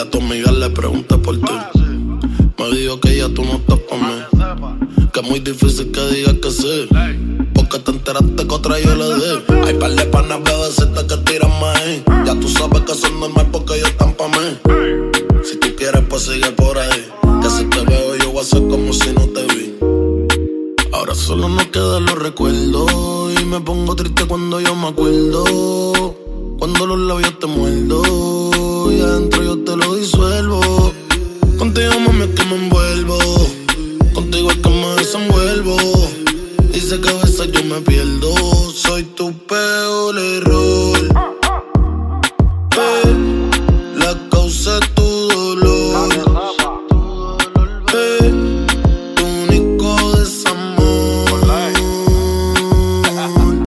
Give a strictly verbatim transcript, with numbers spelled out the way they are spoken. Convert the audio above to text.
a tu amiga le pregunté por ti. Me dijo que ya tú no estás pa' mí, que es muy difícil que digas que sí, porque te enteraste que otra yo le di. Hay par de panas bebecitas que tiran maíz. Ya tú sabes que son normal porque ellos están pa' mí. Si tú quieres pues sigue por ahí, que si te veo yo voy a hacer como si no te vi. Ahora solo nos quedan los recuerdos y me pongo triste cuando yo me acuerdo. Cuando los labios te muerdo y adentro yo te lo disuelvo. Contigo mami es que me envuelvo, contigo es que me desenvuelvo. Y sé que a veces yo me pierdo, soy tu peor error.